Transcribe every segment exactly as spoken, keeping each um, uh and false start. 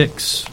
six,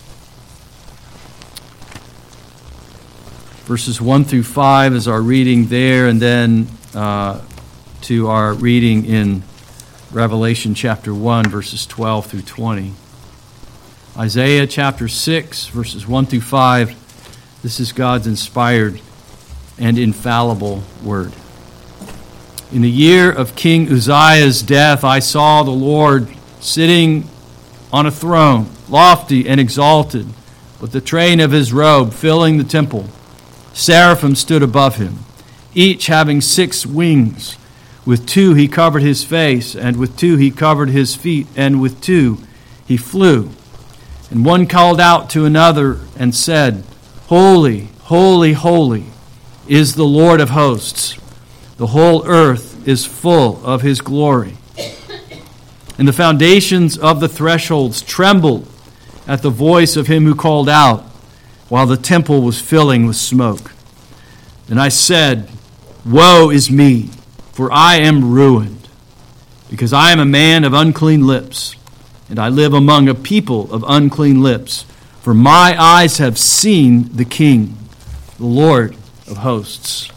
verses one through five is our reading there, and then uh, to our reading in Revelation chapter one, verses twelve through twenty. Isaiah chapter six, verses one through five. This is God's inspired and infallible word. In the year of King Uzziah's death, I saw the Lord sitting on a throne, lofty and exalted, with the train of his robe filling the temple. Seraphim stood above him, each having six wings. With two he covered his face, and with two he covered his feet, and with two he flew. And one called out to another and said, Holy, holy, holy is the Lord of hosts. The whole earth is full of his glory. And the foundations of the thresholds trembled at the voice of him who called out, while the temple was filling with smoke. And I said, Woe is me, for I am ruined, because I am a man of unclean lips, and I live among a people of unclean lips. For my eyes have seen the King, the Lord of hosts.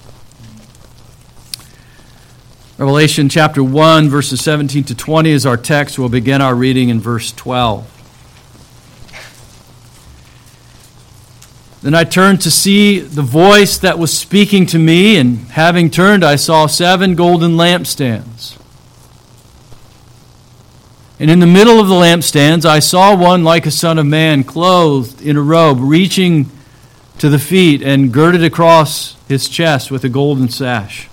Revelation chapter one, verses seventeen to twenty is our text. We'll begin our reading in verse twelve. Then I turned to see the voice that was speaking to me, and having turned, I saw seven golden lampstands. And in the middle of the lampstands, I saw one like a son of man, clothed in a robe, reaching to the feet and girded across his chest with a golden sash.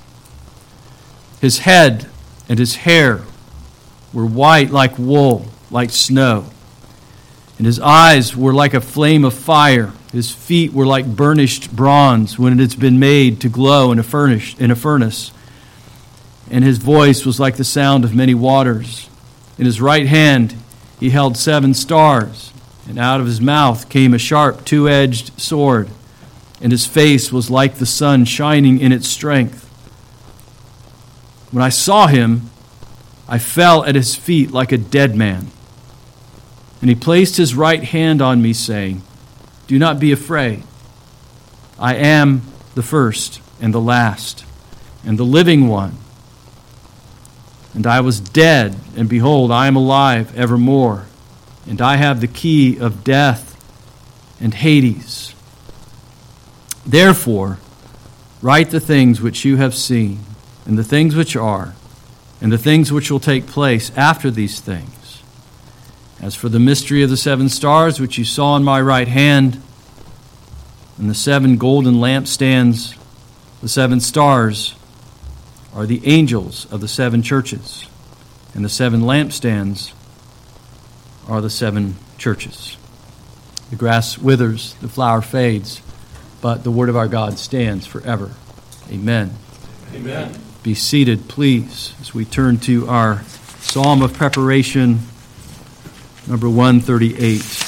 His head and his hair were white like wool, like snow. And his eyes were like a flame of fire. His feet were like burnished bronze when it has been made to glow in a furnace. In a furnace. And his voice was like the sound of many waters. In his right hand he held seven stars, and out of his mouth came a sharp two-edged sword, and his face was like the sun shining in its strength. When I saw him, I fell at his feet like a dead man. And he placed his right hand on me, saying, Do not be afraid. I am the first and the last, and the living one. And I was dead, and behold, I am alive evermore, and I have the key of death and Hades. Therefore, write the things which you have seen, and the things which are, and the things which will take place after these things. As for the mystery of the seven stars which you saw in my right hand, and the seven golden lampstands, the seven stars are the angels of the seven churches, and the seven lampstands are the seven churches. The grass withers, the flower fades, but the word of our God stands forever. Amen. Amen. Be seated, please, as we turn to our psalm of preparation, number one thirty-eight.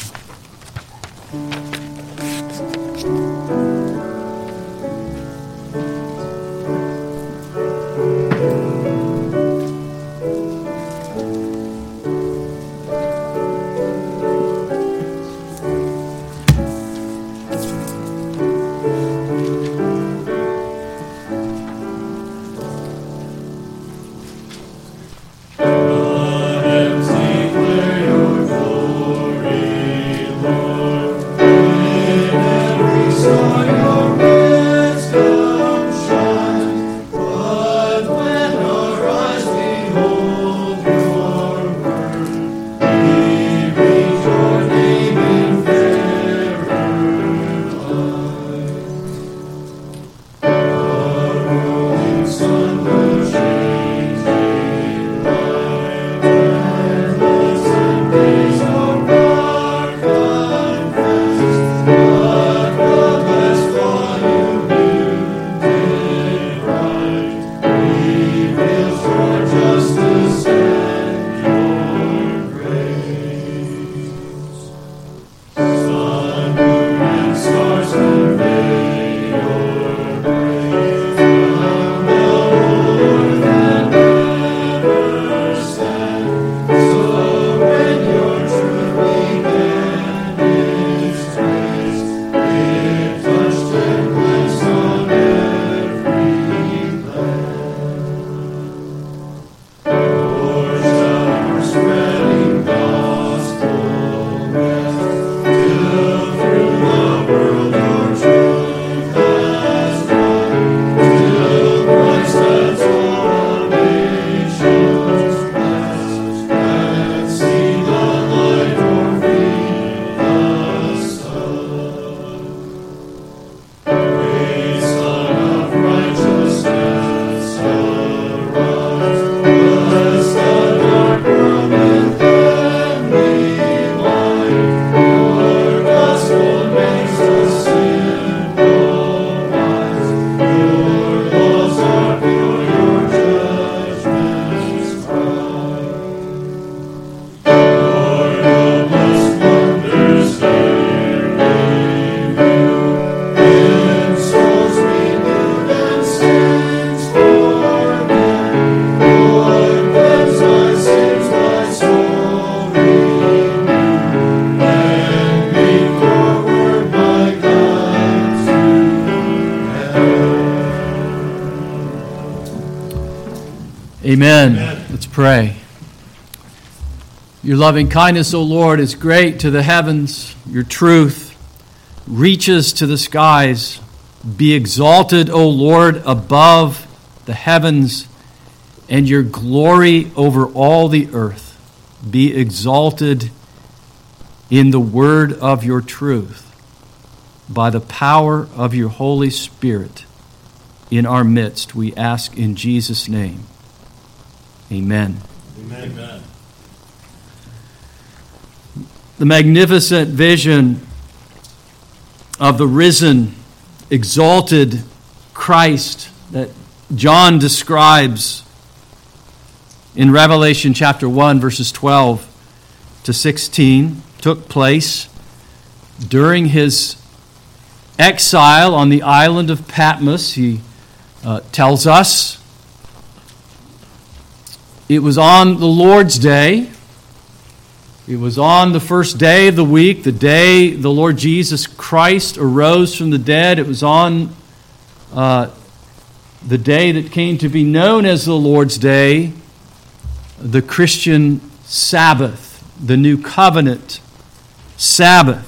Let us declare your glory. Amen. Amen. Let's pray. Your loving kindness, O Lord, is great to the heavens. Your truth reaches to the skies. Be exalted, O Lord, above the heavens, and your glory over all the earth. Be exalted in the word of your truth, by the power of your Holy Spirit in our midst, we ask in Jesus' name. Amen. Amen. Amen. The magnificent vision of the risen, exalted Christ that John describes in Revelation chapter one, verses twelve to sixteen, took place during his exile on the island of Patmos. He uh, tells us it was on the Lord's day. It was on the first day of the week, the day the Lord Jesus Christ arose from the dead. It was on uh, the day that came to be known as the Lord's Day, the Christian Sabbath, the New Covenant Sabbath.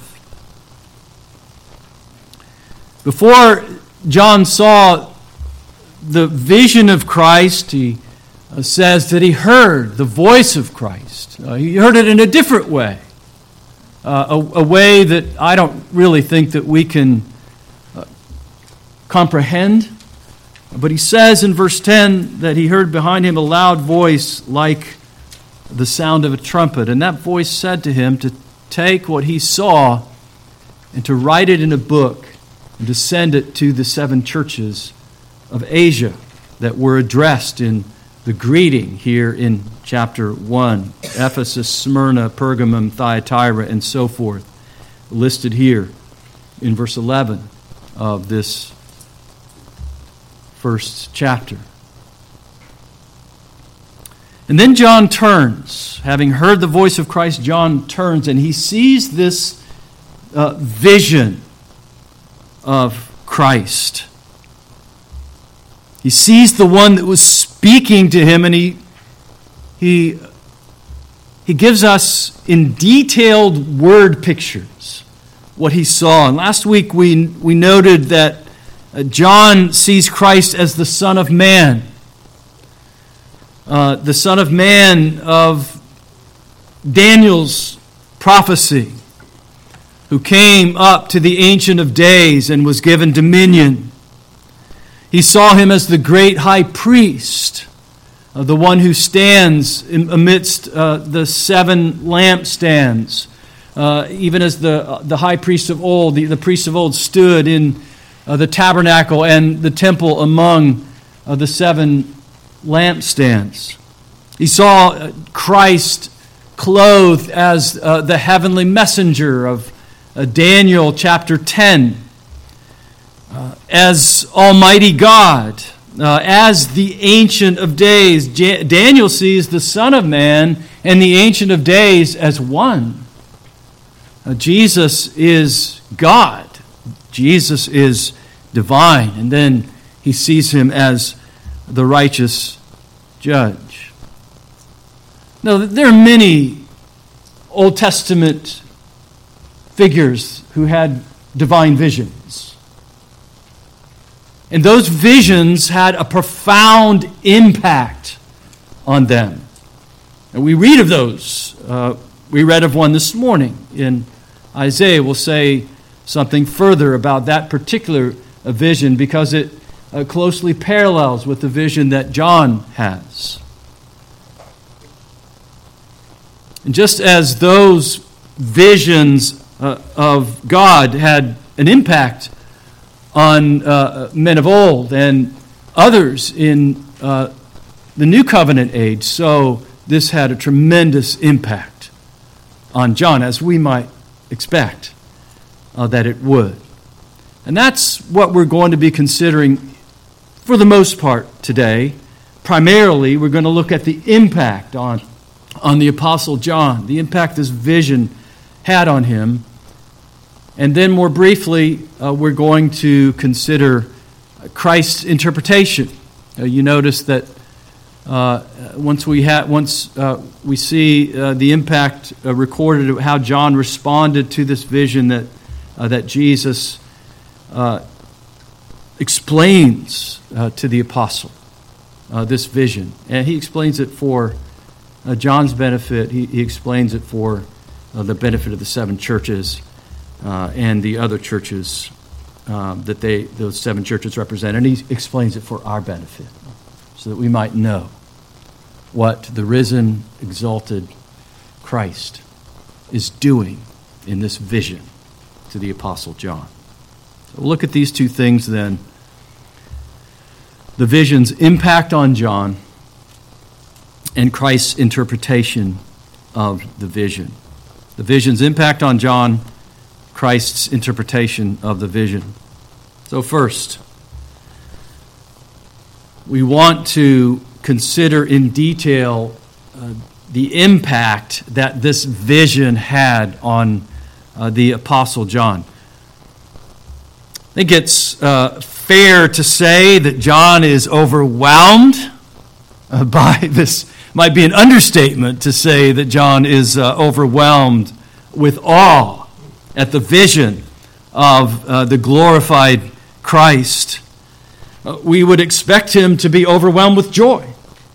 Before John saw the vision of Christ, he uh, says that he heard the voice of Christ. Uh, he heard it in a different way, uh, a, a way that I don't really think that we can uh, comprehend. But he says in verse ten that he heard behind him a loud voice like the sound of a trumpet. And that voice said to him to take what he saw and to write it in a book and to send it to the seven churches of Asia that were addressed in the greeting here in chapter one. Ephesus, Smyrna, Pergamum, Thyatira, and so forth, listed here in verse eleven of this first chapter. And then John turns. Having heard the voice of Christ, John turns and he sees this uh, vision of Christ. He sees the one that was speaking to him, and he he he gives us in detailed word pictures what he saw. And last week we we noted that uh, John sees Christ as the Son of Man, uh, the Son of Man of Daniel's prophecy, who came up to the Ancient of Days and was given dominion. He saw him as the great high priest, uh, the one who stands in, amidst uh, the seven lampstands, uh, even as the uh, the high priest of old, the, the priest of old stood in uh, the tabernacle and the temple among uh, the seven lampstands. He saw uh, Christ clothed as uh, the heavenly messenger of uh, Daniel chapter ten. Uh, as Almighty God, uh, as the Ancient of Days. J- Daniel sees the Son of Man and the Ancient of Days as one. Uh, Jesus is God. Jesus is divine. And then he sees him as the righteous judge. Now, there are many Old Testament figures who had divine visions. And those visions had a profound impact on them. And we read of those. Uh, we read of one this morning in Isaiah. We'll say something further about that particular vision because it uh, closely parallels with the vision that John has. And just as those visions uh, of God had an impact on uh, men of old and others in uh, the New Covenant age, so this had a tremendous impact on John, as we might expect uh, that it would. And that's what we're going to be considering for the most part today. Primarily, we're going to look at the impact on, on the Apostle John, the impact this vision had on him. And then more briefly, uh, we're going to consider Christ's interpretation. Uh, you notice that uh, once we ha- once uh, we see uh, the impact uh, recorded of how John responded to this vision that uh, that Jesus uh, explains uh, to the apostle uh, this vision, and he explains it for uh, John's benefit. He, he explains it for uh, the benefit of the seven churches uh, and the other churches uh, that they those seven churches represent, and he explains it for our benefit, so that we might know what the risen, exalted Christ is doing in this vision to the Apostle John. So we'll look at these two things then. The vision's impact on John and Christ's interpretation of the vision. The vision's impact on John, Christ's interpretation of the vision. So first, we want to consider in detail uh, the impact that this vision had on uh, the Apostle John. I think it's uh, fair to say that John is overwhelmed uh, by this. Might be an understatement to say that John is uh, overwhelmed with awe at the vision of uh, the glorified Christ. Uh, we would expect him to be overwhelmed with joy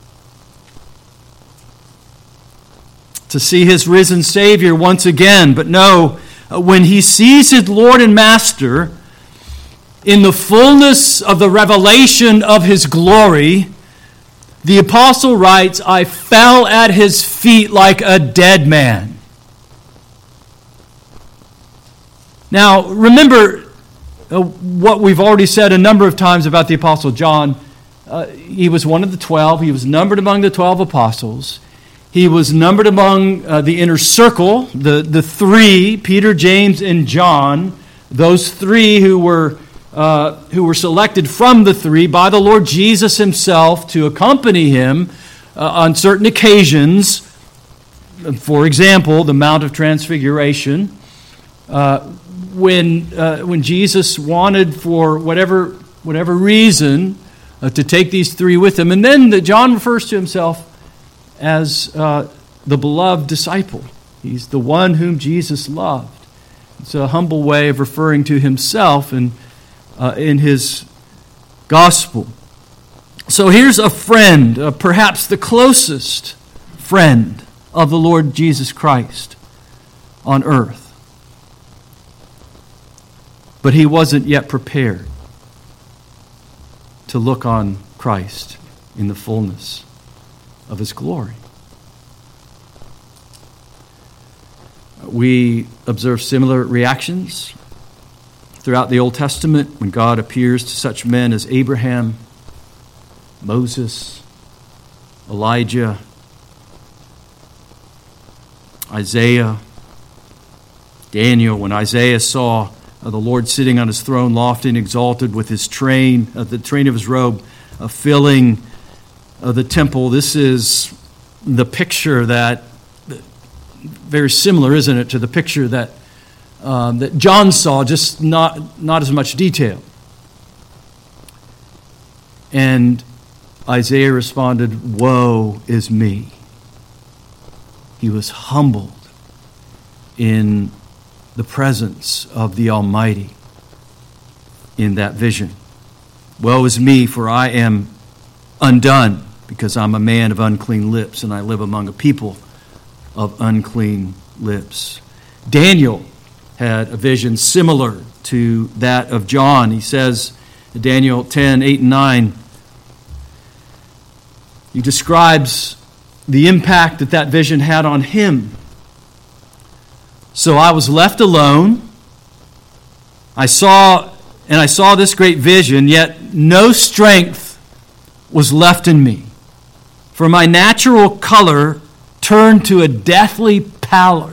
to see his risen Savior once again. But no, uh, when he sees his Lord and Master in the fullness of the revelation of his glory, the apostle writes, "I fell at his feet like a dead man." Now, remember uh, what we've already said a number of times about the apostle John. Uh, he was one of the twelve. He was numbered among the twelve apostles. He was numbered among uh, the inner circle, the, the three, Peter, James, and John, those three who were uh, who were selected from the three by the Lord Jesus himself to accompany him uh, on certain occasions. For example, the Mount of Transfiguration, uh, when uh, when Jesus wanted for whatever whatever reason uh, to take these three with him, and then the, John refers to himself as uh, the beloved disciple. He's the one whom Jesus loved. It's a humble way of referring to himself in, uh, in his gospel. So here's a friend, uh, perhaps the closest friend of the Lord Jesus Christ on earth. But he wasn't yet prepared to look on Christ in the fullness of his glory. We observe similar reactions throughout the Old Testament when God appears to such men as Abraham, Moses, Elijah, Isaiah, Daniel. When Isaiah saw uh, the Lord sitting on his throne, lofty and exalted, with his train, uh, the train of his robe, uh, filling of the temple. This is the picture that, very similar, isn't it, to the picture that um, that John saw, just not not as much detail. And Isaiah responded, "Woe is me." He was humbled in the presence of the Almighty in that vision. "Woe is me, for I am undone, because I'm a man of unclean lips, and I live among a people of unclean lips." Daniel had a vision similar to that of John. He says in Daniel ten, eight and nine, he describes the impact that that vision had on him. "So I was left alone. I saw, and I saw this great vision, yet no strength was left in me. For my natural color turned to a deathly pallor,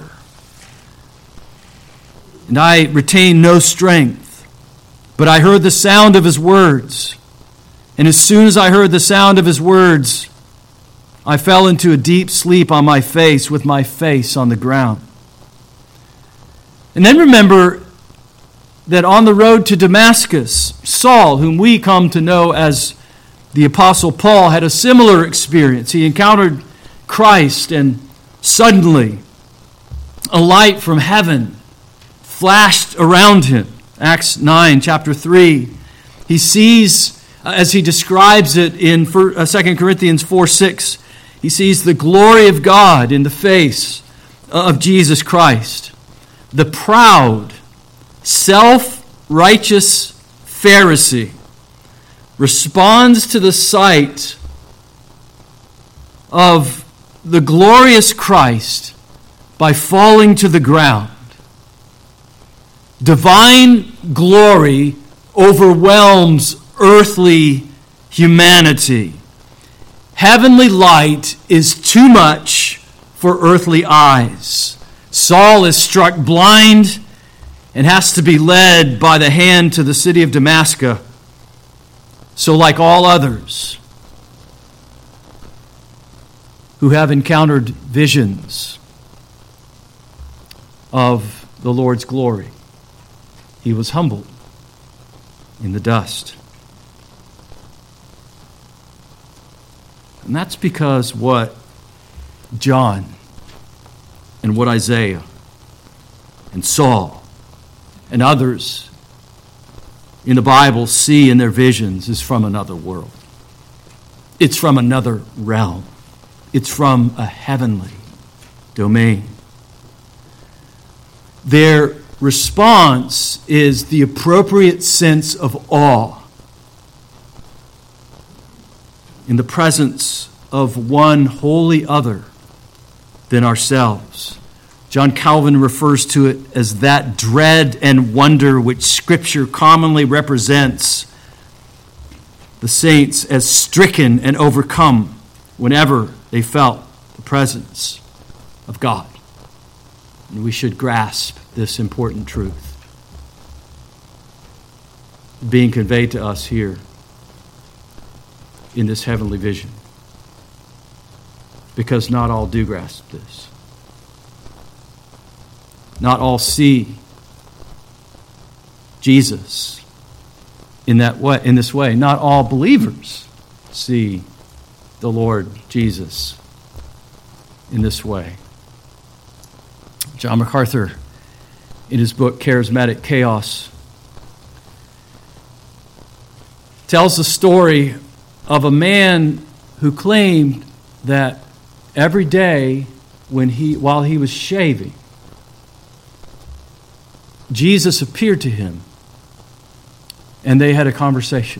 and I retained no strength. But I heard the sound of his words, and as soon as I heard the sound of his words, I fell into a deep sleep on my face, with my face on the ground." And then remember that on the road to Damascus, Saul, whom we come to know as The Apostle Paul had a similar experience. He encountered Christ, and suddenly a light from heaven flashed around him. Acts nine, chapter three. He sees, as he describes it in Second Corinthians four six, he sees the glory of God in the face of Jesus Christ. The proud, self-righteous Pharisee responds to the sight of the glorious Christ by falling to the ground. Divine glory overwhelms earthly humanity. Heavenly light is too much for earthly eyes. Saul is struck blind and has to be led by the hand to the city of Damascus. So like all others who have encountered visions of the Lord's glory, he was humbled in the dust. And that's because what John and what Isaiah and Saul and others in the Bible see in their visions is from another world. It's from another realm. It's from a heavenly domain. Their response is the appropriate sense of awe in the presence of one wholly other than ourselves. John Calvin refers to it as that dread and wonder which Scripture commonly represents the saints as stricken and overcome whenever they felt the presence of God. And we should grasp this important truth being conveyed to us here in this heavenly vision, because not all do grasp this. Not all see Jesus in that way, in this way. Not all believers see the Lord Jesus in this way. John MacArthur, in his book Charismatic Chaos, tells the story of a man who claimed that every day when he while he was shaving, Jesus appeared to him and they had a conversation.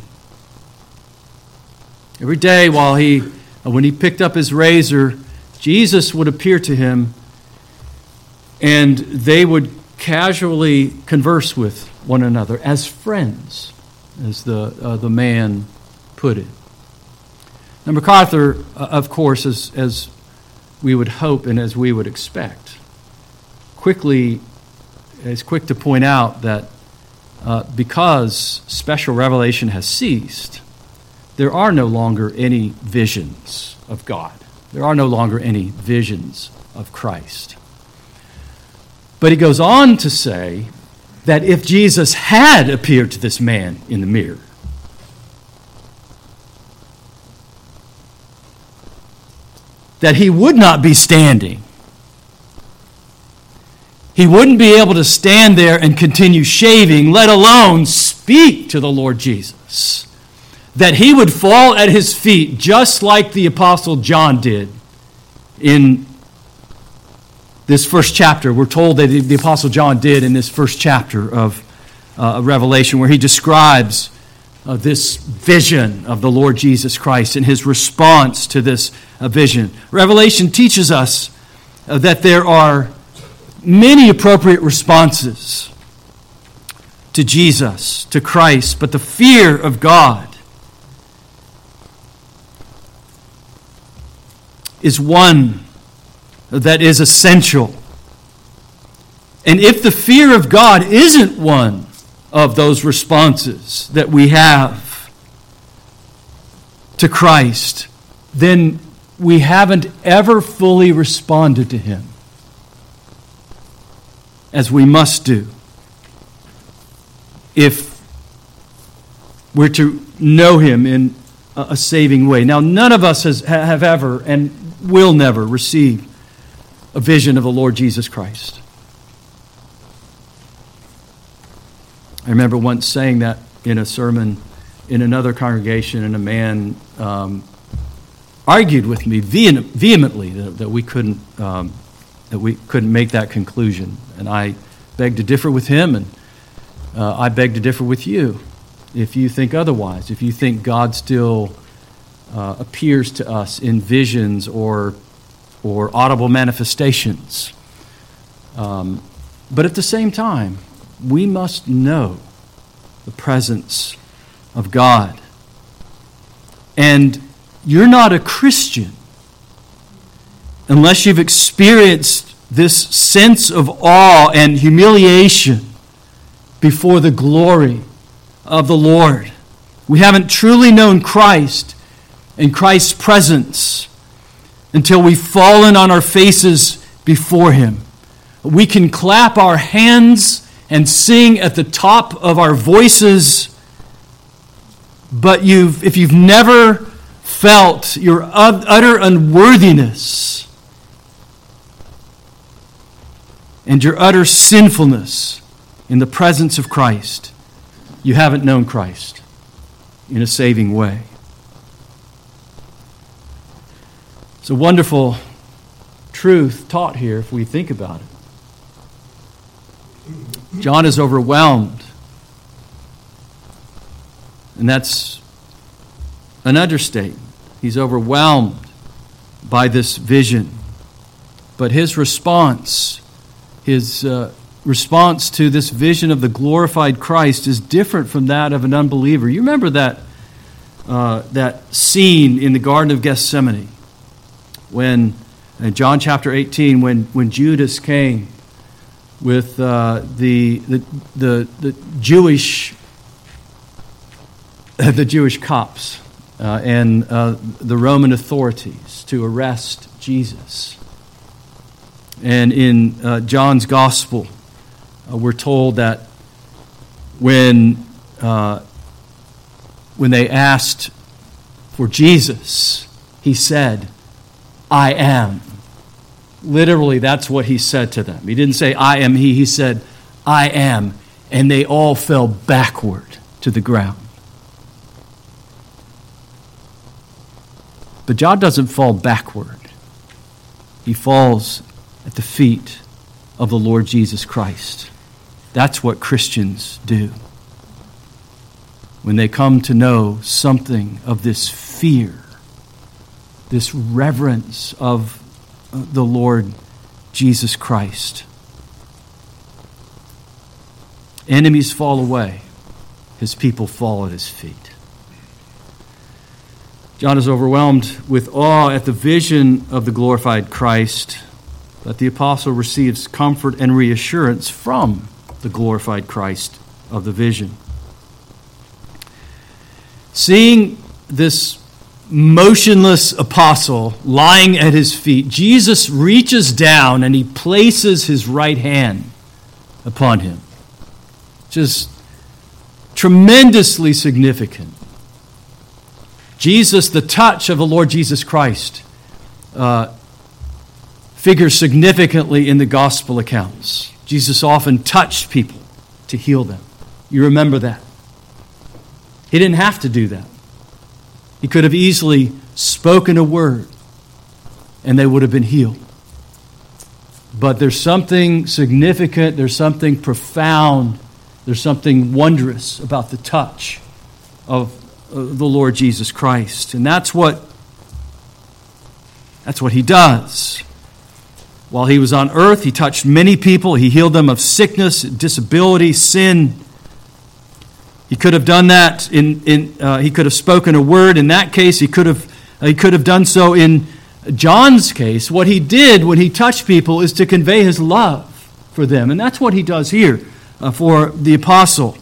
Every day while he when he picked up his razor, Jesus would appear to him and they would casually converse with one another as friends, as the uh, the man put it. Now, MacArthur, uh, of course, as, as we would hope and as we would expect, quickly is quick to point out that uh, because special revelation has ceased, there are no longer any visions of God. There are no longer any visions of Christ. But he goes on to say that if Jesus had appeared to this man in the mirror, that he would not be standing. He wouldn't be able to stand there and continue shaving, let alone speak to the Lord Jesus. That he would fall at his feet just like the Apostle John did in this first chapter. We're told that the Apostle John did in this first chapter of uh, Revelation, where he describes uh, this vision of the Lord Jesus Christ and his response to this uh, vision. Revelation teaches us uh, that there are many appropriate responses to Jesus, to Christ, but the fear of God is one that is essential. And if the fear of God isn't one of those responses that we have to Christ, then we haven't ever fully responded to him as we must do if we're to know him in a, a saving way. Now, none of us has, have ever and will never receive a vision of the Lord Jesus Christ. I remember once saying that in a sermon in another congregation, and a man um, argued with me vehe- vehemently that, that we couldn't um, that we couldn't make that conclusion, and I begged to differ with him, and uh, I beg to differ with you. If you think otherwise, if you think God still uh, appears to us in visions or or audible manifestations, um, but at the same time, we must know the presence of God. And you're not a Christian unless you've experienced this sense of awe and humiliation before the glory of the Lord. We haven't truly known Christ and Christ's presence until we've fallen on our faces before Him. We can clap our hands and sing at the top of our voices, but you've, if you've never felt your utter unworthiness and your utter sinfulness in the presence of Christ, you haven't known Christ in a saving way. It's a wonderful truth taught here if we think about it. John is overwhelmed. And that's an understatement. He's overwhelmed by this vision. But his response, his uh, response to this vision of the glorified Christ is different from that of an unbeliever. You remember that uh, that scene in the Garden of Gethsemane when, in John chapter eighteen, when, when Judas came with uh, the, the the the Jewish the Jewish cops uh, and uh, the Roman authorities to arrest Jesus. And in uh, John's Gospel, uh, we're told that when uh, when they asked for Jesus, he said, "I am." Literally, that's what he said to them. He didn't say, "I am he." He said, "I am." And they all fell backward to the ground. But John doesn't fall backward. He falls at the feet of the Lord Jesus Christ. That's what Christians do. When they come to know something of this fear, this reverence of the Lord Jesus Christ. Enemies fall away. His people fall at his feet. John is overwhelmed with awe at the vision of the glorified Christ, but the apostle receives comfort and reassurance from the glorified Christ of the vision. Seeing this motionless apostle lying at his feet, Jesus reaches down and he places his right hand upon him. Just tremendously significant. Jesus, the touch of the Lord Jesus Christ, uh, figures significantly in the gospel accounts. Jesus often touched people to heal them. You remember that. He didn't have to do that. He could have easily spoken a word and they would have been healed. But there's something significant, there's something profound, there's something wondrous about the touch of the Lord Jesus Christ. And that's what that's what he does. While he was on earth, he touched many people. He healed them of sickness, disability, sin. He could have done that in, in uh, he could have spoken a word. In that case, he could have he could have done so. In John's case, what he did when he touched people is to convey his love for them. And that's what he does here uh, for the apostle.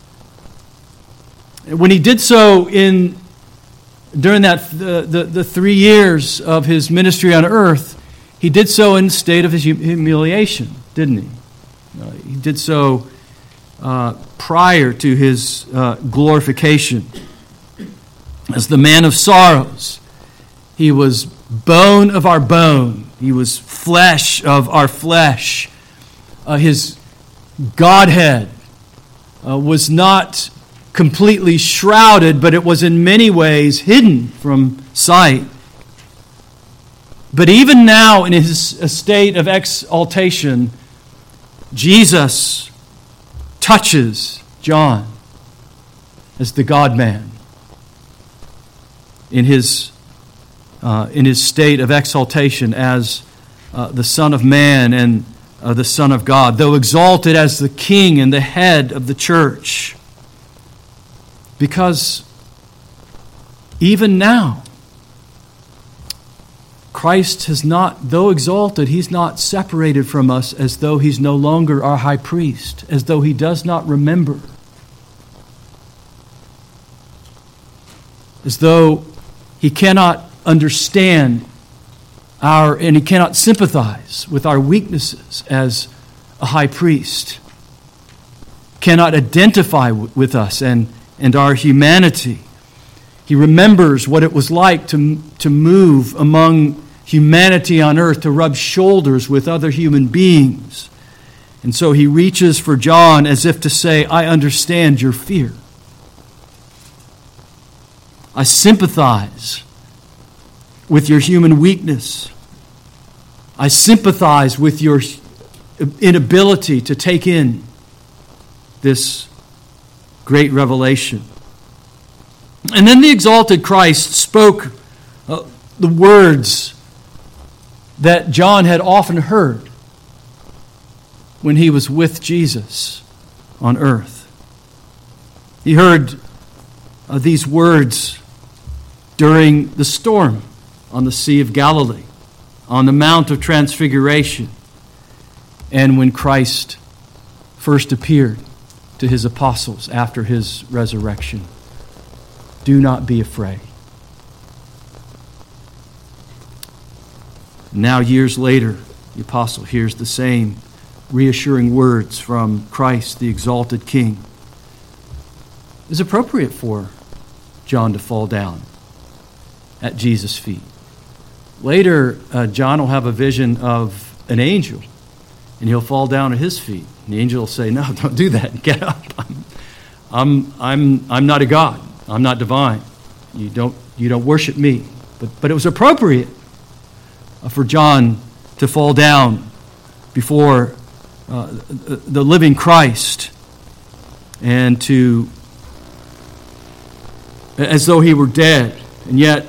When he did so in during that the, the, the three years of his ministry on earth, he did so in a state of his humiliation, didn't he? Uh, he did so uh, prior to his uh, glorification. as the man of sorrows. He was bone of our bone. He was flesh of our flesh. Uh, his Godhead uh, was not completely shrouded, but it was in many ways hidden from sight. But even now, in his state of exaltation, Jesus touches John as the God-man in his uh, in his state of exaltation as uh, the Son of Man and uh, the Son of God, though exalted as the King and the head of the church. Because even now, Christ has not, though exalted, he's not separated from us as though he's no longer our high priest, as though he does not remember, as though he cannot understand our, and he cannot sympathize with our weaknesses as a high priest, cannot identify with us and, and our humanity. He remembers what it was like to, to move among humanity on earth, to rub shoulders with other human beings. And so he reaches for John as if to say, I understand your fear. I sympathize with your human weakness. I sympathize with your inability to take in this great revelation. And then the exalted Christ spoke uh, the words that John had often heard when he was with Jesus on earth. He heard uh, these words during the storm on the Sea of Galilee, on the Mount of Transfiguration, and when Christ first appeared to his apostles after his resurrection. Do not be afraid. Now, years later, the apostle hears the same reassuring words from Christ, the exalted King. It's appropriate for John to fall down at Jesus' feet. Later, uh, John will have a vision of an angel, and he'll fall down at his feet. And the angel will say, no, don't do that. Get up. I'm, I'm, I'm, I'm not a God. I'm not divine. You don't, you don't worship me. But, but it was appropriate for John to fall down before uh, the living Christ and to, as though he were dead. And yet,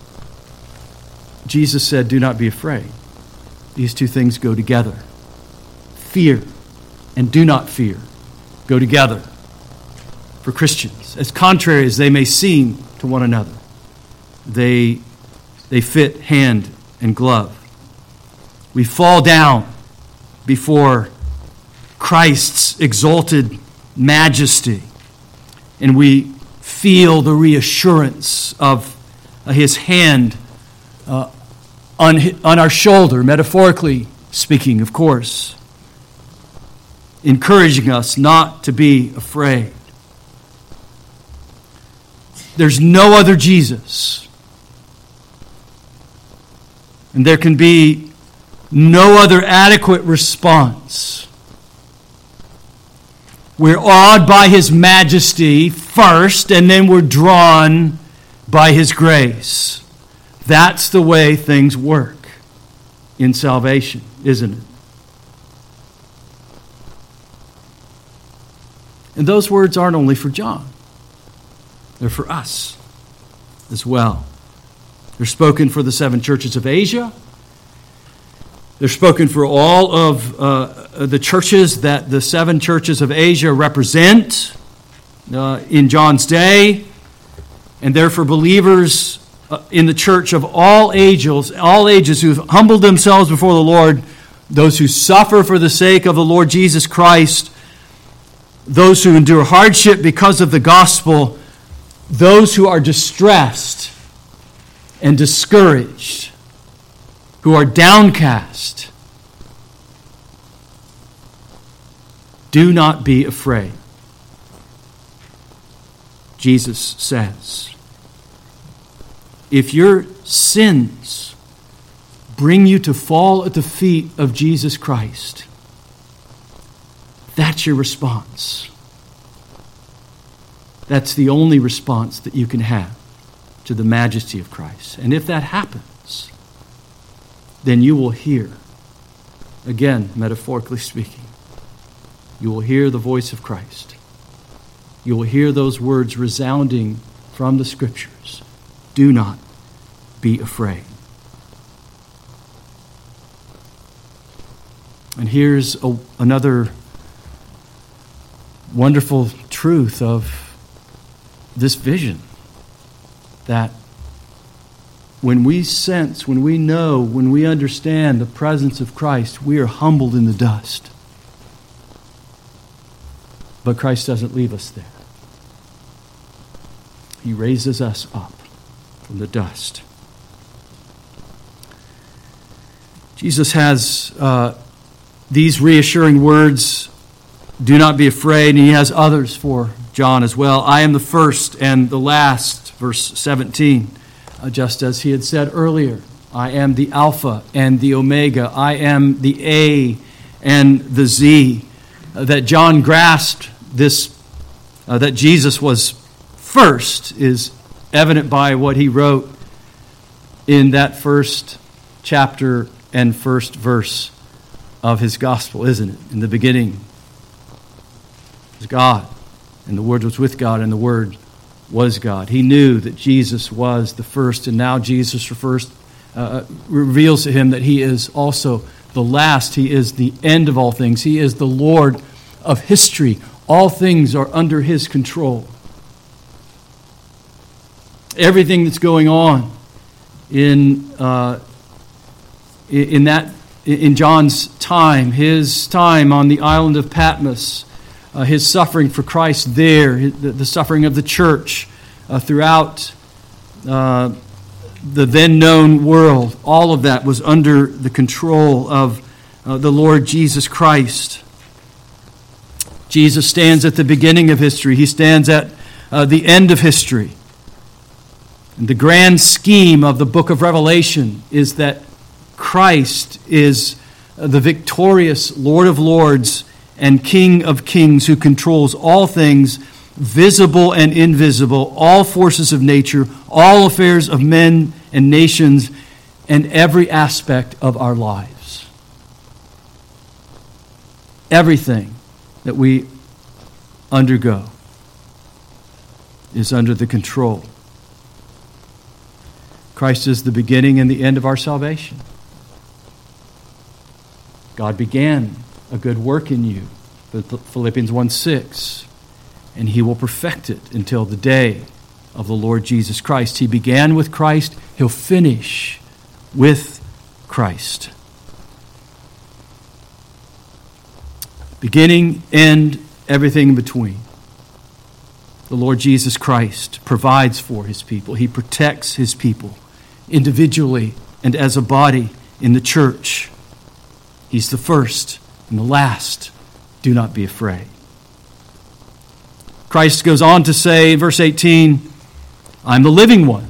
Jesus said, do not be afraid. These two things go together. Fear and do not fear go together for Christians. As contrary as they may seem to one another, they, they fit hand and glove. We fall down before Christ's exalted majesty, and we feel the reassurance of his hand uh, on, on our shoulder, metaphorically speaking, of course, encouraging us not to be afraid. There's no other Jesus. And there can be no other adequate response. We're awed by his majesty first, and then we're drawn by his grace. That's the way things work in salvation, isn't it? And those words aren't only for John. They're for us as well. They're spoken for the seven churches of Asia. They're spoken for all of uh, the churches that the seven churches of Asia represent uh, in John's day. And they're for believers uh, in the church of all ages, all ages who've humbled themselves before the Lord, those who suffer for the sake of the Lord Jesus Christ, those who endure hardship because of the gospel, those who are distressed and discouraged, who are downcast. Do not be afraid. Jesus says, if your sins bring you to fall at the feet of Jesus Christ, that's your response. That's the only response that you can have to the majesty of Christ. And if that happens, then you will hear, again, metaphorically speaking, you will hear the voice of Christ. You will hear those words resounding from the Scriptures. Do not be afraid. And here's a, another wonderful truth of this vision, that when we sense, when we know, when we understand the presence of Christ, we are humbled in the dust. But Christ doesn't leave us there. He raises us up from the dust. Jesus has uh, these reassuring words, do not be afraid, and he has others for John as well. I am the first and the last, verse seventeen, uh, just as he had said earlier. I am the Alpha and the Omega. I am the A and the Z. Uh, that John grasped this, uh, that Jesus was first, is evident by what he wrote in that first chapter and first verse of his gospel, isn't it? In the beginning was God, and the Word was with God, and the Word was God. He knew that Jesus was the first, and now Jesus refers, uh, reveals to him that he is also the last. He is the end of all things. He is the Lord of history. All things are under his control. Everything that's going on in uh, in that in John's time, his time on the island of Patmos, uh, his suffering for Christ there, the, the suffering of the church uh, throughout uh, the then known world, all of that was under the control of uh, the Lord Jesus Christ. Jesus stands at the beginning of history. He stands at uh, the end of history. And the grand scheme of the book of Revelation is that Christ is the victorious Lord of Lords and King of Kings who controls all things, visible and invisible, all forces of nature, all affairs of men and nations, and every aspect of our lives. Everything that we undergo is under the control. Christ is the beginning and the end of our salvation. God began a good work in you, Philippians one six, and he will perfect it until the day of the Lord Jesus Christ. He began with Christ, he'll finish with Christ. Beginning, end, everything in between. The Lord Jesus Christ provides for his people. He protects his people individually and as a body in the church. He's the first and the last. Do not be afraid. Christ goes on to say, verse eighteen, I'm the living one.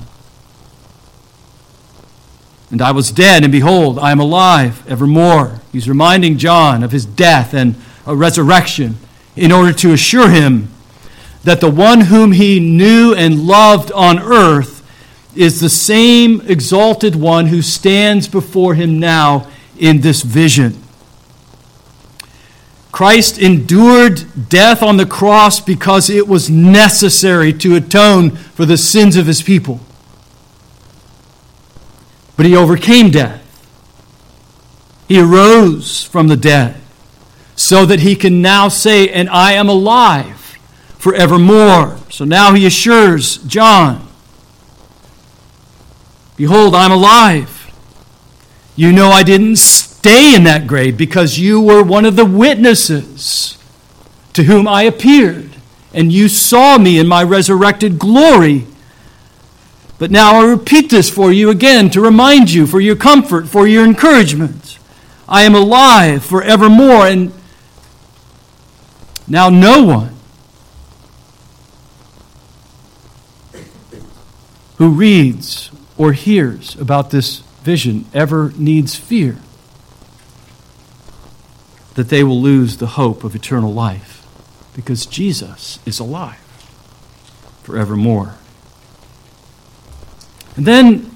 And I was dead, and behold, I am alive evermore. He's reminding John of his death and a resurrection in order to assure him that the one whom he knew and loved on earth is the same exalted one who stands before him now in this vision. Christ endured death on the cross because it was necessary to atone for the sins of his people. But he overcame death. He arose from the dead so that he can now say, and I am alive forevermore. So now he assures John, behold, I'm alive. You know I didn't stay in that grave because you were one of the witnesses to whom I appeared, and you saw me in my resurrected glory. But now I repeat this for you again to remind you, for your comfort, for your encouragement. I am alive forevermore, and now no one who reads or hears about this vision ever needs fear that they will lose the hope of eternal life, because Jesus is alive forevermore. And then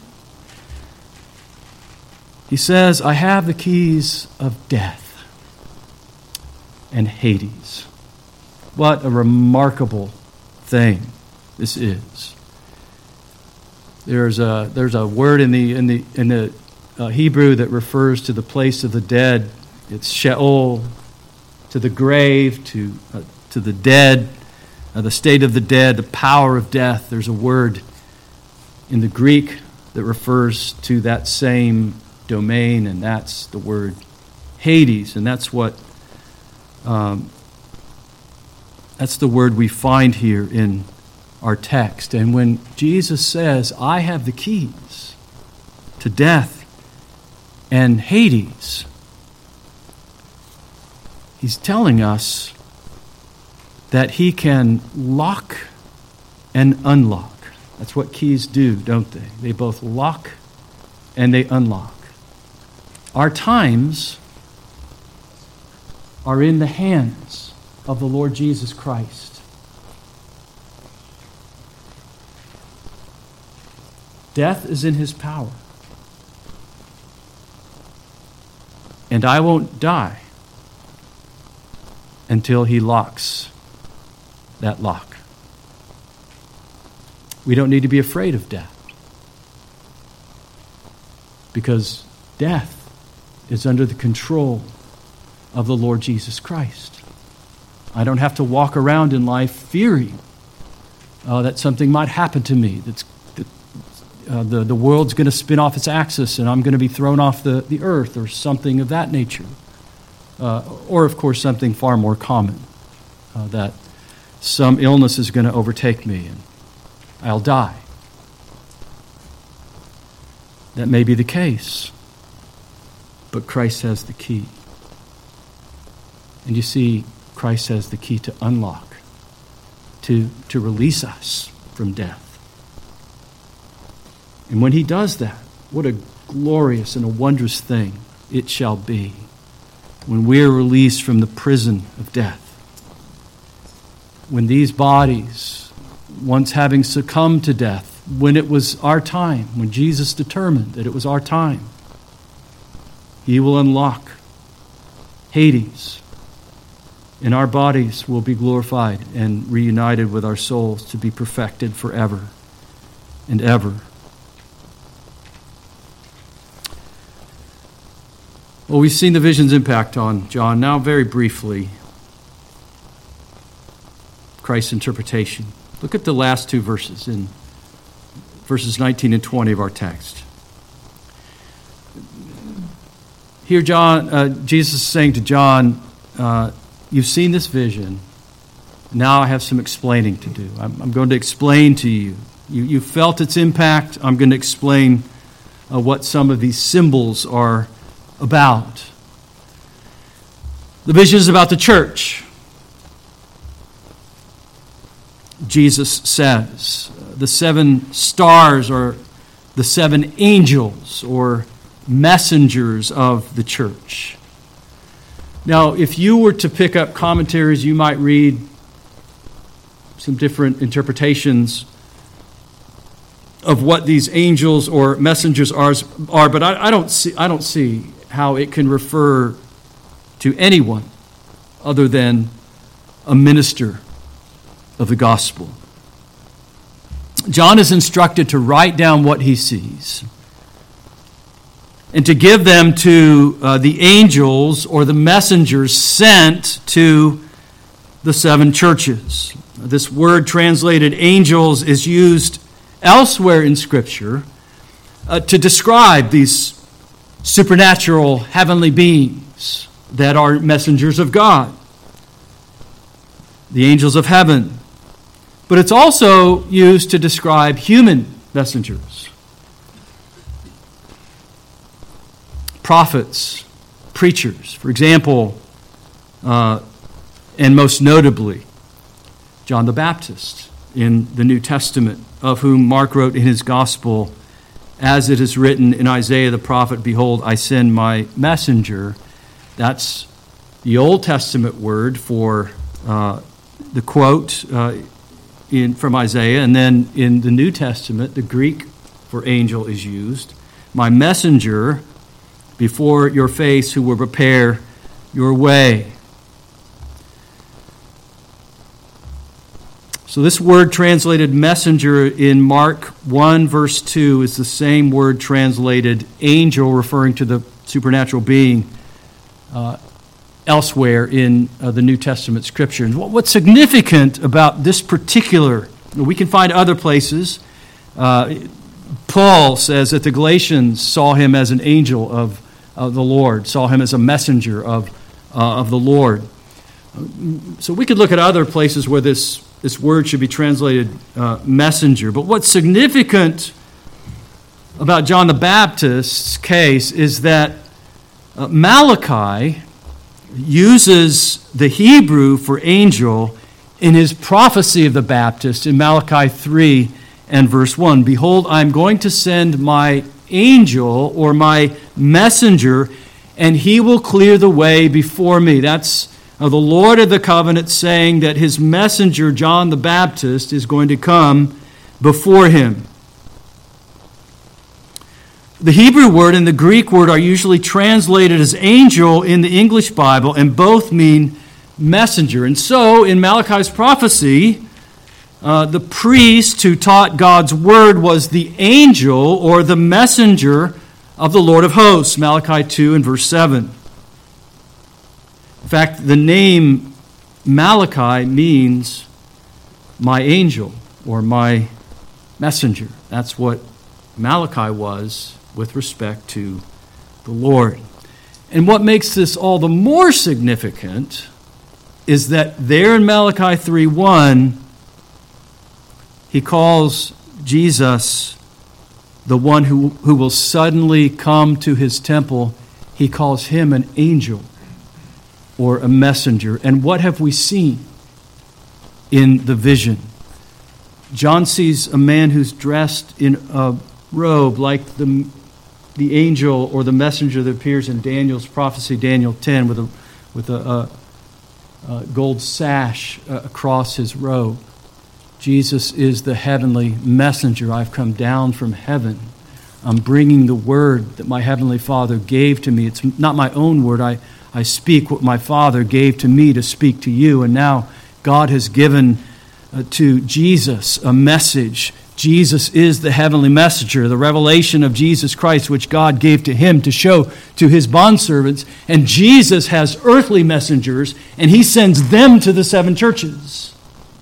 he says, I have the keys of death and Hades. What a remarkable thing this is. There's a there's a word in the in the in the uh, Hebrew that refers to the place of the dead. It's Sheol, to the grave, to uh, to the dead, uh, the state of the dead, the power of death. There's a word in the Greek that refers to that same domain, and that's the word Hades, and that's what um, that's the word we find here in our text. And when Jesus says, I have the keys to death and Hades, he's telling us that he can lock and unlock. That's what keys do, don't they? They both lock and they unlock. Our times are in the hands of the Lord Jesus Christ. Death is in his power. And I won't die until he locks that lock. We don't need to be afraid of death, because death is under the control of the Lord Jesus Christ. I don't have to walk around in life fearing uh, that something might happen to me, that's that, uh, the, the world's going to spin off its axis and I'm going to be thrown off the, the earth, or something of that nature. Uh, or, of course, something far more common, uh, that some illness is going to overtake me and I'll die. That may be the case, but Christ has the key. And you see, Christ has the key to unlock, to, to release us from death. And when he does that, what a glorious and a wondrous thing it shall be when we are released from the prison of death. When these bodies, once having succumbed to death, when it was our time, when Jesus determined that it was our time, he will unlock Hades, and our bodies will be glorified and reunited with our souls to be perfected forever and ever. Well, we've seen the vision's impact on John. Now, very briefly, Christ's interpretation. Look at the last two verses, in verses nineteen and twenty of our text. Here, John, uh, Jesus is saying to John, uh, you've seen this vision. Now I have some explaining to do. I'm, I'm going to explain to you. You, you felt its impact. I'm going to explain uh, what some of these symbols are about. The vision is about the church. Jesus says the seven stars are the seven angels or messengers of the church. Now, if you were to pick up commentaries, you might read some different interpretations of what these angels or messengers are, are but I, I don't see I don't see how it can refer to anyone other than a minister of the gospel. John is instructed to write down what he sees and to give them to uh, the angels or the messengers sent to the seven churches. This word translated angels is used elsewhere in Scripture uh, to describe these supernatural heavenly beings that are messengers of God, the angels of heaven. But it's also used to describe human messengers, prophets, preachers. For example, uh, and most notably, John the Baptist in the New Testament, of whom Mark wrote in his gospel as it is written in Isaiah the prophet, behold, I send my messenger. That's the Old Testament word for uh, the quote uh, in from Isaiah. And then in the New Testament, the Greek for angel is used. My messenger before your face who will prepare your way. So this word translated messenger in Mark one verse two is the same word translated angel, referring to the supernatural being uh, elsewhere in uh, the New Testament Scripture. And what, what's significant about this particular, we can find other places. Uh, Paul says that the Galatians saw him as an angel of, of the Lord, saw him as a messenger of, uh, of the Lord. So we could look at other places where this This word should be translated uh, messenger. But what's significant about John the Baptist's case is that uh, Malachi uses the Hebrew for angel in his prophecy of the Baptist in Malachi three and verse one. Behold, I'm going to send my angel or my messenger, and he will clear the way before me. That's Now, the Lord of the covenant saying that his messenger, John the Baptist, is going to come before him. The Hebrew word and the Greek word are usually translated as angel in the English Bible, and both mean messenger. And so, in Malachi's prophecy, uh, the priest who taught God's word was the angel or the messenger of the Lord of hosts, Malachi two and verse seven. In fact, the name Malachi means my angel or my messenger. That's what Malachi was with respect to the Lord. And what makes this all the more significant is that there in Malachi three one, he calls Jesus the one who, who will suddenly come to his temple. He calls him an angel or a messenger. And what have we seen in the vision? John sees a man who's dressed in a robe like the, the angel or the messenger that appears in Daniel's prophecy, Daniel ten, with a, with a, a, a gold sash across his robe. Jesus is the heavenly messenger. I've come down from heaven. I'm bringing the word that my heavenly Father gave to me. It's not my own word. I I speak what my Father gave to me to speak to you. And now God has given uh, to Jesus a message. Jesus is the heavenly messenger, the revelation of Jesus Christ, which God gave to him to show to his bondservants. And Jesus has earthly messengers, and he sends them to the seven churches.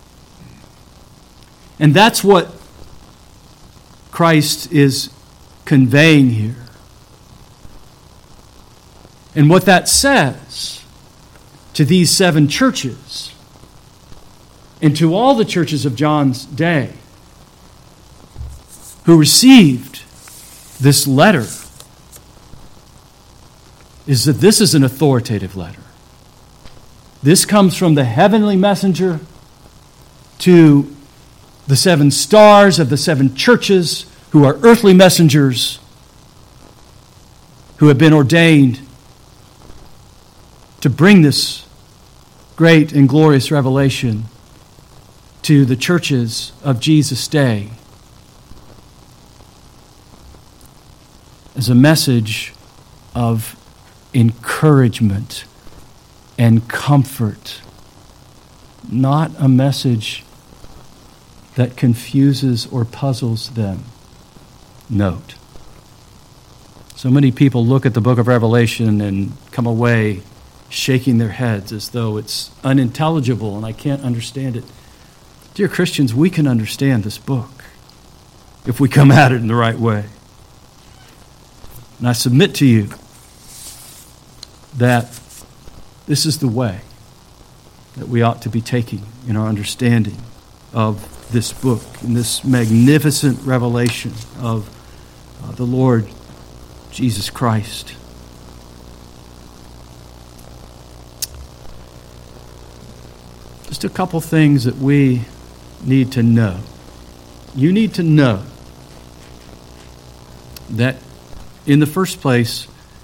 And that's what Christ is conveying here. And what that says to these seven churches and to all the churches of John's day who received this letter is that this is an authoritative letter. This comes from the heavenly messenger to the seven stars of the seven churches who are earthly messengers who have been ordained to bring this great and glorious revelation to the churches of Jesus' day as a message of encouragement and comfort, not a message that confuses or puzzles them. Note, so many people look at the book of Revelation and come away shaking their heads as though it's unintelligible and I can't understand it. Dear Christians, we can understand this book if we come at it in the right way. And I submit to you that this is the way that we ought to be taking in our understanding of this book and this magnificent revelation of uh, the Lord Jesus Christ. Just a couple things that we need to know. You need to know that in the first place,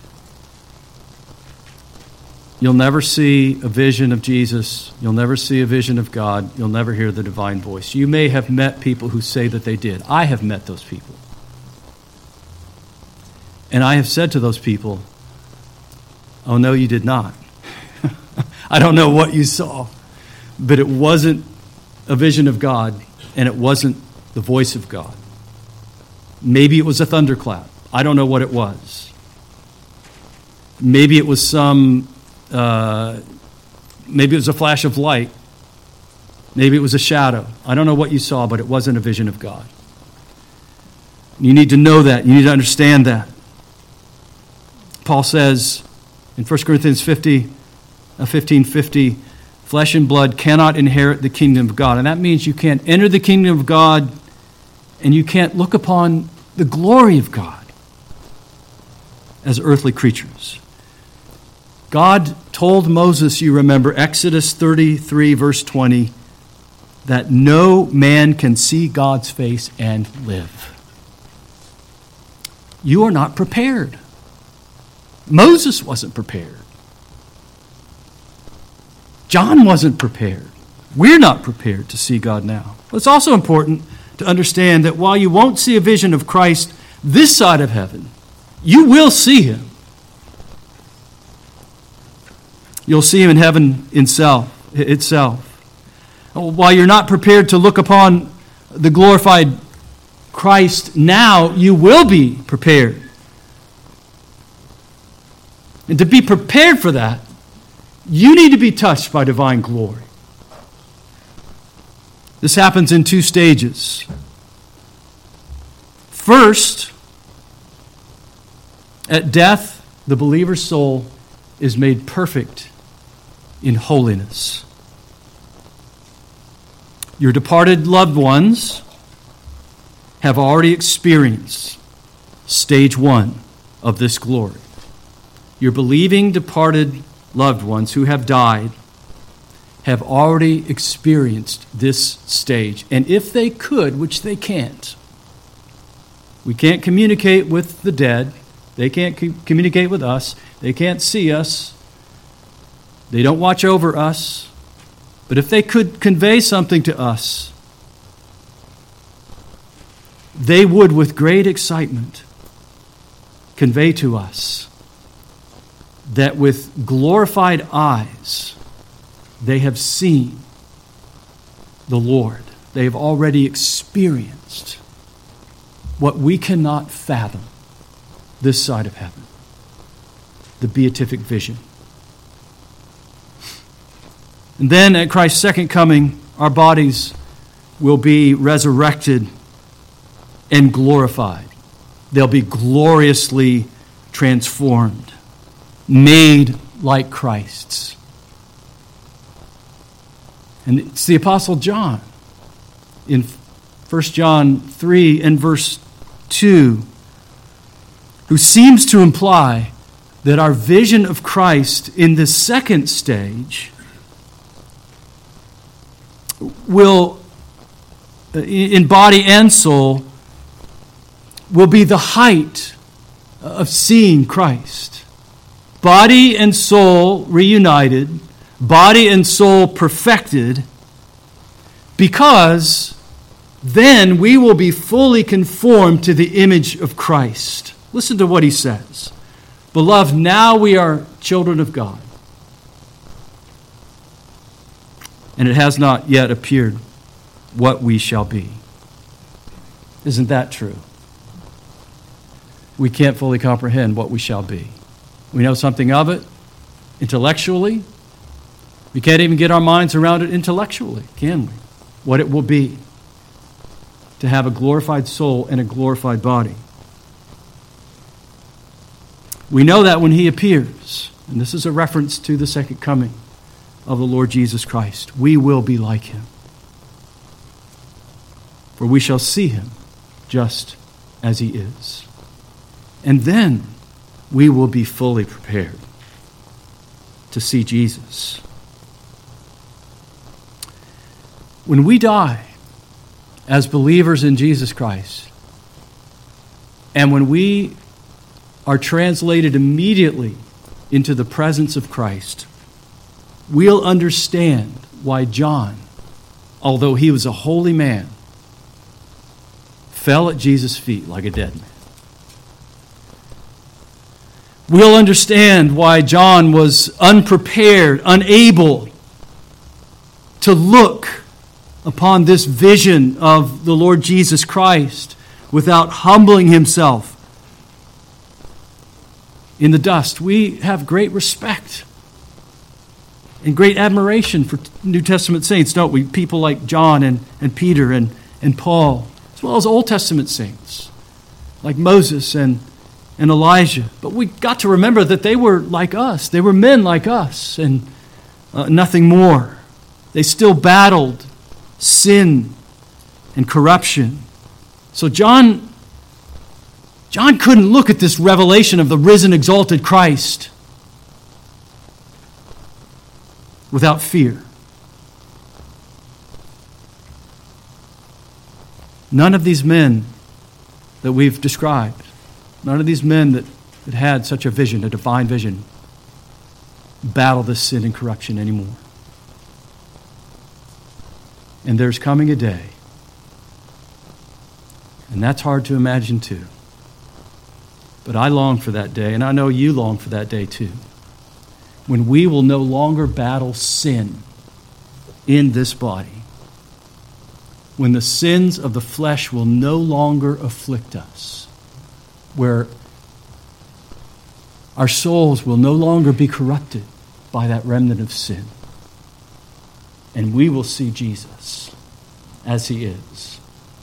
you'll never see a vision of Jesus. You'll never see a vision of God. You'll never hear the divine voice. You may have met people who say that they did. I have met those people. And I have said to those people, oh, no, you did not. I don't know what you saw, but it wasn't a vision of God, and it wasn't the voice of God. Maybe it was a thunderclap. I don't know what it was. Maybe it was some, uh, maybe it was a flash of light. Maybe it was a shadow. I don't know what you saw, but it wasn't a vision of God. You need to know that. You need to understand that. Paul says in First Corinthians fifteen fifty, flesh and blood cannot inherit the kingdom of God. And that means you can't enter the kingdom of God and you can't look upon the glory of God as earthly creatures. God told Moses, you remember, Exodus thirty-three, verse twenty, that no man can see God's face and live. You are not prepared. Moses wasn't prepared. John wasn't prepared. We're not prepared to see God now. But it's also important to understand that while you won't see a vision of Christ this side of heaven, you will see him. You'll see him in heaven itself. itself. While you're not prepared to look upon the glorified Christ now, you will be prepared. And to be prepared for that, you need to be touched by divine glory. This happens in two stages. First, at death, the believer's soul is made perfect in holiness. Your departed loved ones have already experienced stage one of this glory. Your believing departed loved ones who have died have already experienced this stage. And if they could, which they can't, we can't communicate with the dead. They can't co- communicate with us. They can't see us. They don't watch over us. But if they could convey something to us, they would, with great excitement, convey to us that with glorified eyes, they have seen the Lord. They have already experienced what we cannot fathom this side of heaven, the beatific vision. And then at Christ's second coming, our bodies will be resurrected and glorified. They'll be gloriously transformed, made like Christ's. And it's the Apostle John in First John three and verse two who seems to imply that our vision of Christ in this second stage will, in body and soul, will be the height of seeing Christ. Body and soul reunited, body and soul perfected, because then we will be fully conformed to the image of Christ. Listen to what he says. Beloved, now we are children of God, and it has not yet appeared what we shall be. Isn't that true? We can't fully comprehend what we shall be. We know something of it intellectually. We can't even get our minds around it intellectually, can we? What it will be to have a glorified soul and a glorified body. We know that when he appears, and this is a reference to the second coming of the Lord Jesus Christ, we will be like him. For we shall see him just as he is. And then we will be fully prepared to see Jesus. When we die as believers in Jesus Christ, And when we are translated immediately into the presence of Christ, we'll understand why John, although he was a holy man, fell at Jesus' feet like a dead man. We'll understand why John was unprepared, unable to look upon this vision of the Lord Jesus Christ without humbling himself in the dust. We have great respect and great admiration for New Testament saints, don't we? People like John and, and Peter and, and Paul, as well as Old Testament saints like Moses and, and Elijah. But we got to remember that they were like us. They were men like us and uh, nothing more. They still battled sin and corruption. So John, John couldn't look at this revelation of the risen, exalted Christ without fear. None of these men that we've described, none of these men that, that had such a vision, a divine vision, battle this sin and corruption anymore. And there's coming a day, and that's hard to imagine too. But I long for that day, and I know you long for that day too, when we will no longer battle sin in this body, when the sins of the flesh will no longer afflict us, where our souls will no longer be corrupted by that remnant of sin. And we will see Jesus as he is.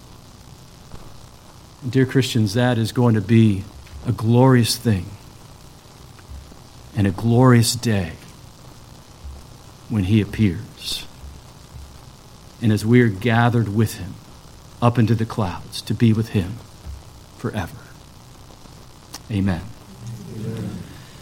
Dear Christians, that is going to be a glorious thing and a glorious day when he appears. And as we are gathered with him up into the clouds to be with him forever. Amen. Amen.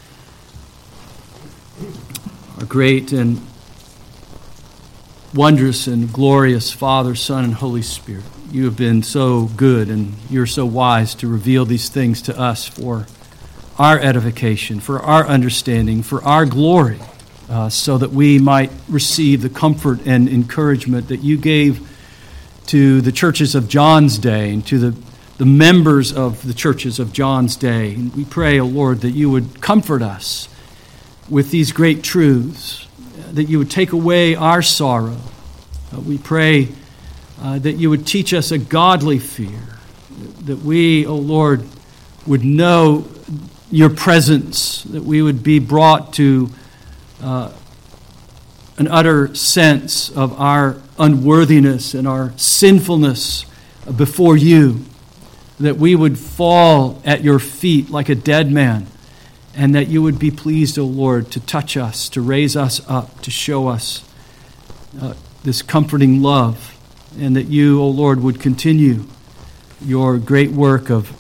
Our great and wondrous and glorious Father, Son, and Holy Spirit, you have been so good and you're so wise to reveal these things to us for our edification, for our understanding, for our glory, uh, so that we might receive the comfort and encouragement that you gave to the churches of John's day and to the, the members of the churches of John's day. And we pray, O Lord, that you would comfort us with these great truths, that you would take away our sorrow. Uh, we pray uh, that you would teach us a godly fear, that we, O Lord, would know your presence, that we would be brought to uh, an utter sense of our unworthiness and our sinfulness before you, that we would fall at your feet like a dead man, and that you would be pleased, O Lord, to touch us, to raise us up, to show us uh, this comforting love, and that you, O Lord, would continue your great work of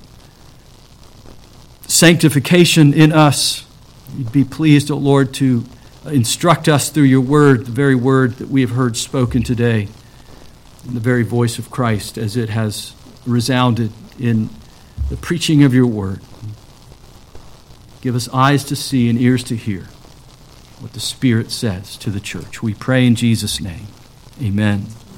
sanctification in us. You'd be pleased, O Lord, to instruct us through your word, the very word that we have heard spoken today, in the very voice of Christ as it has resounded in the preaching of your word. Give us eyes to see and ears to hear what the Spirit says to the church. We pray in Jesus' name. Amen.